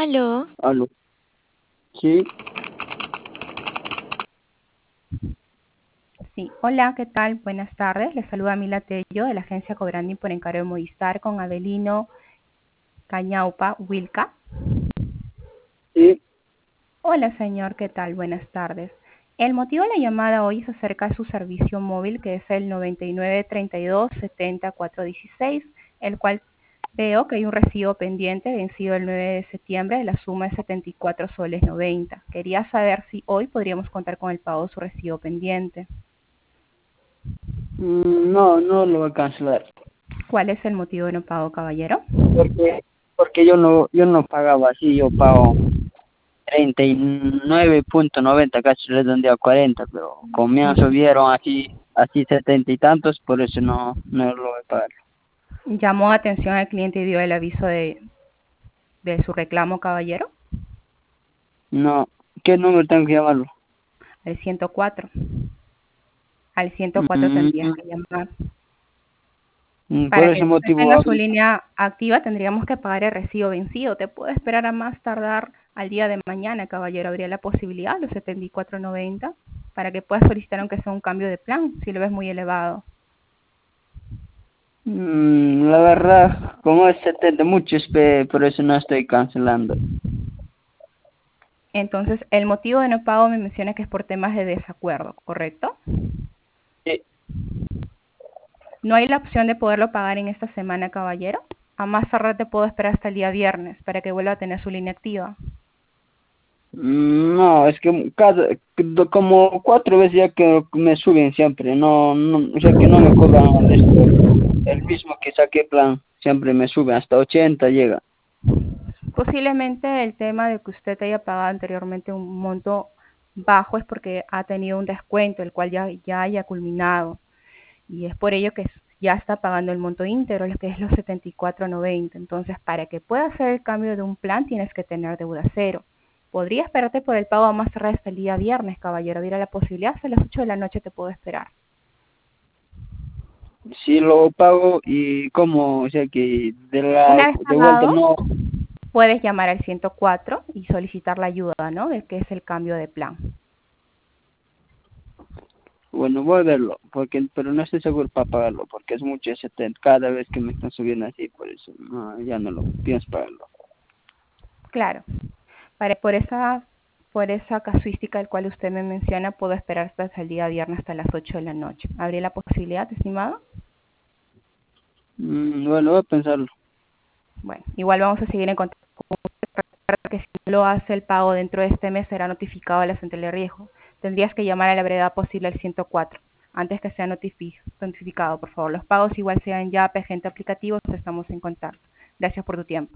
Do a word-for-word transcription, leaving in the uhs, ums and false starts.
Aló, Aló. Sí, Sí, hola, ¿qué tal? Buenas tardes. Les saluda Mila Tello de la agencia Cobranding por encargo de Movistar con Avelino Cañaupa Wilca. sí. Hola, señor, ¿qué tal? Buenas tardes. El motivo de la llamada hoy es acerca de su servicio móvil, que es el noventa y nueve treinta y dos setenta cuatrocientos dieciséis, el cual veo que hay un recibo pendiente vencido el nueve de septiembre de la suma de setenta y cuatro soles noventa. Quería saber si hoy podríamos contar con el pago de su recibo pendiente. Mm, No, no lo voy a cancelar. ¿Cuál es el motivo de no pago, caballero? Porque, porque yo no, yo no pagaba así, yo pago treinta y nueve punto noventa, casi redondeo a cuarenta, pero como me han subieron así, así setenta y tantos, por eso no, no lo voy a pagar. Llamó atención al cliente y dio el aviso de, de su reclamo, caballero, No, ¿qué número tengo que llamarlo? al ciento cuatro. Al ciento cuatro tendrías Mm, que llamar. mm, por Para que ese usted motivo tenga su hablo. línea activa, tendríamos que pagar el recibo vencido. Te puede esperar a más tardar al día de mañana, caballero. Habría la posibilidad, los setenta y cuatro noventa, para que puedas solicitar aunque sea un cambio de plan, si lo ves muy elevado. Mm, la verdad, como es setenta muchos, pe- por eso no estoy cancelando. Entonces, el motivo de no pago me menciona que es por temas de desacuerdo, ¿correcto? Sí. ¿No hay la opción de poderlo pagar en esta semana, caballero? A más tardar te puedo esperar hasta el día viernes para que vuelva a tener su línea activa. Mm, No, es que cada, como cuatro veces ya que me suben siempre, no, no, o sea que no me cobran esto, el mismo que saqué plan, siempre me suben, hasta ochenta llega. Posiblemente el tema de que usted haya pagado anteriormente un monto bajo es porque ha tenido un descuento, el cual ya, ya haya culminado. Y es por ello que ya está pagando el monto íntegro, lo que es los setenta y cuatro noventa. Entonces, para que pueda hacer el cambio de un plan, tienes que tener deuda cero. Podría esperarte por el pago a más tardar hasta el día viernes, caballero. Hubiera la posibilidad, hasta las ocho de la noche te puedo esperar. Sí lo pago y como, o sea que de la, Una vez de vuelta pagado, no, puedes llamar al ciento cuatro y solicitar la ayuda, ¿no? De que es el cambio de plan. bueno, voy a verlo, porque, pero no estoy seguro para pagarlo, porque es mucho setenta cada vez que me están subiendo así, por eso no, ya no lo pienso pagarlo. Claro, para, por esa por esa casuística del cual usted me menciona, puedo esperar hasta el día viernes hasta las ocho de la noche. ¿Habría la posibilidad, estimado? Mm, bueno, voy a pensarlo. Bueno, igual vamos a seguir en contacto con usted. Recuerda que si no lo hace el pago dentro de este mes, será notificado a la central de riesgo. Tendrías que llamar a la brevedad posible al ciento cuatro antes que sea notifi notificado, por favor. Los pagos igual sean ya agente aplicativo, estamos en contacto. Gracias por tu tiempo.